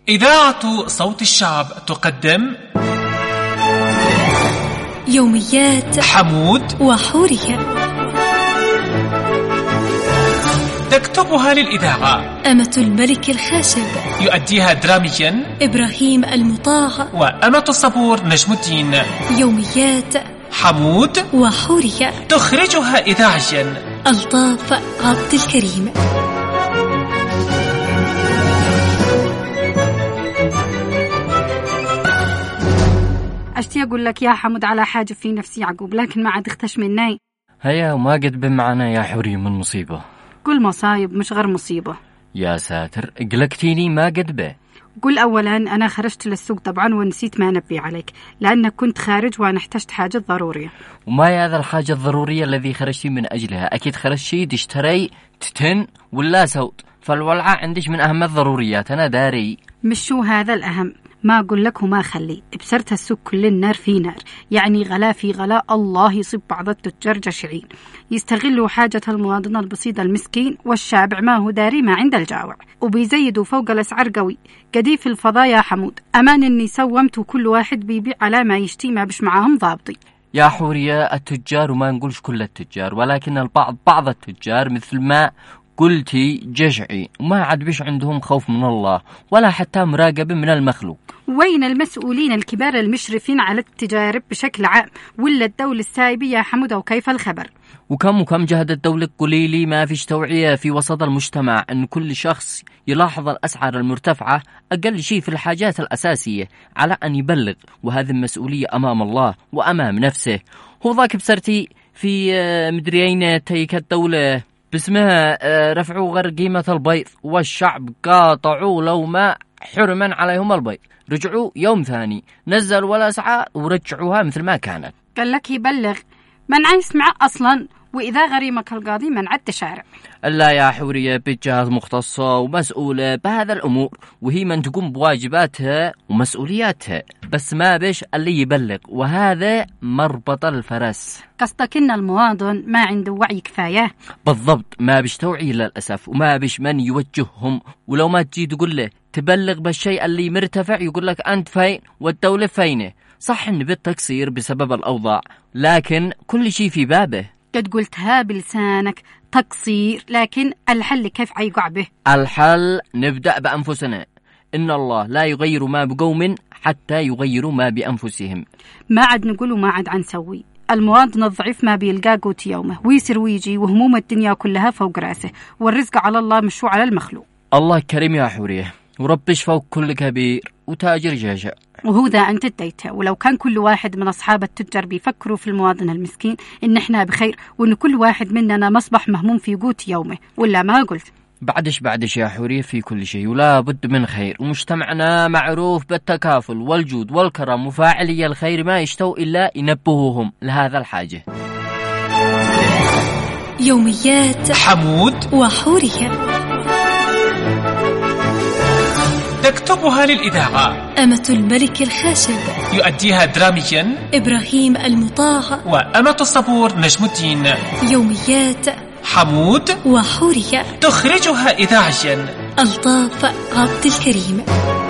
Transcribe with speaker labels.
Speaker 1: إذاعة صوت الشعب تقدم
Speaker 2: يوميات
Speaker 1: حمود
Speaker 2: وحورية،
Speaker 1: تكتبها للإذاعة
Speaker 2: أمة الملك الخاشب،
Speaker 1: يؤديها دراميا
Speaker 2: إبراهيم المطاع،
Speaker 1: وأمة الصبور نجم الدين.
Speaker 2: يوميات
Speaker 1: حمود
Speaker 2: وحورية،
Speaker 1: تخرجها إذاعيا
Speaker 2: ألطاف عبد الكريم.
Speaker 3: أشتي أقول لك يا حمود على حاجة في نفسي يعقوب، لكن ما عاد اختش مني.
Speaker 4: هيا وما قد بمعنا يا حوري من مصيبة.
Speaker 3: قل مصايب مش غير مصيبة.
Speaker 4: يا ساتر قلقتيني ما قد به.
Speaker 3: قل أولا أنا خرجت للسوق طبعا ونسيت ما أنبي عليك، لأنك كنت خارج وأنا احتجت حاجة ضرورية.
Speaker 4: وما هي هذا الحاجة الضرورية الذي خرجتي من أجلها؟ أكيد خرجتي تشتري تتن ولا سوت، فالولعة عندش من أهم الضروريات أنا داري.
Speaker 3: مش شو هذا الأهم، ما أقول لك وما خلي بسرت السوق كل النار في نار، يعني غلا في غلا الله يصيب بعض التجار جشعين يستغلوا حاجة المواطن البسيط المسكين والشابع ما هو داري ما عند الجاوع، وبيزيدوا فوق الأسعار قوي. قدي في الفضاء يا حمود، أمان إني سومت وكل واحد بيبيع على ما يشتي، ما بش معاهم ضابطي.
Speaker 4: يا حورية التجار، وما نقولش كل التجار، ولكن بعض التجار مثل ما قلتي جشعي وما عاد بش عندهم خوف من الله ولا حتى مراقبة من المخلوق.
Speaker 3: وين المسؤولين الكبار المشرفين على التجارب بشكل عام، ولا الدولة السايبة يا حمود؟ وكيف الخبر؟
Speaker 4: وكم جهد الدولة؟ قولي لي ما فيش توعية في وسط المجتمع أن كل شخص يلاحظ الأسعار المرتفعة أقل شيء في الحاجات الأساسية على أن يبلغ، وهذه المسؤولية أمام الله وأمام نفسه. هو ذاك بسرتي في مدريين تيك الدولة باسمها رفعوا غير قيمة البيض، والشعب قاطعوا لو ما حرما عليهم البيض، رجعوا يوم ثاني نزلوا الأسعار ورجعوها مثل ما كانت.
Speaker 3: قال لك يبلغ من يسمع أصلا، وإذا غريمك القاضي منع التشارع.
Speaker 4: لا يا حورية بجهات مختصة ومسؤولة بهذا الأمور، وهي من تقوم بواجباتها ومسؤولياتها، بس ما بش اللي يبلغ، وهذا مربط الفرس.
Speaker 3: قصدك إن المواطن ما عنده وعي كفاية؟
Speaker 4: بالضبط، ما بش توعي للأسف، وما بش من يوجههم، ولو ما تجي تقول له تبلغ بالشيء اللي مرتفع يقول لك أنت فين والدولة فينه. صح إن بالتقصير بسبب الأوضاع، لكن كل شيء في بابه.
Speaker 3: قد قلتها بلسانك تقصير، لكن الحل كيف عيقع به؟
Speaker 4: الحل نبدأ بأنفسنا، إن الله لا يغير ما بقوم حتى يغيروا ما بأنفسهم.
Speaker 3: ما عاد نقول وما عاد عنسوي. المواطن الضعيف ما بيلقى قوت يومه، ويسر ويجي وهموم الدنيا كلها فوق راسه، والرزق على الله مش على المخلوق.
Speaker 4: الله كريم يا حوريه، وربش فوق كل كبير وتاجر جاشع.
Speaker 3: وهو ذا أنت اديته، ولو كان كل واحد من أصحاب التجار بيفكروا في المواطن المسكين إن إحنا بخير، وإن كل واحد مننا مصبح مهموم في قوت يومه، ولا ما قلت؟
Speaker 4: بعدش يا حورية في كل شيء، ولا بد من خير، ومجتمعنا معروف بالتكافل والجود والكرم، وفاعلي الخير ما يشتوا إلا ينبهوهم لهذا الحاجة.
Speaker 2: يوميات
Speaker 1: حمود
Speaker 2: وحورية،
Speaker 1: تكتبها للإذاعة
Speaker 2: أمة الملك الخاشب،
Speaker 1: يؤديها دراميا
Speaker 2: إبراهيم المطاع،
Speaker 1: وأمة الصبور نجم الدين.
Speaker 2: يوميات
Speaker 1: حمود
Speaker 2: وحورية،
Speaker 1: تخرجها إذاعيا
Speaker 2: ألطاف عبد الكريم.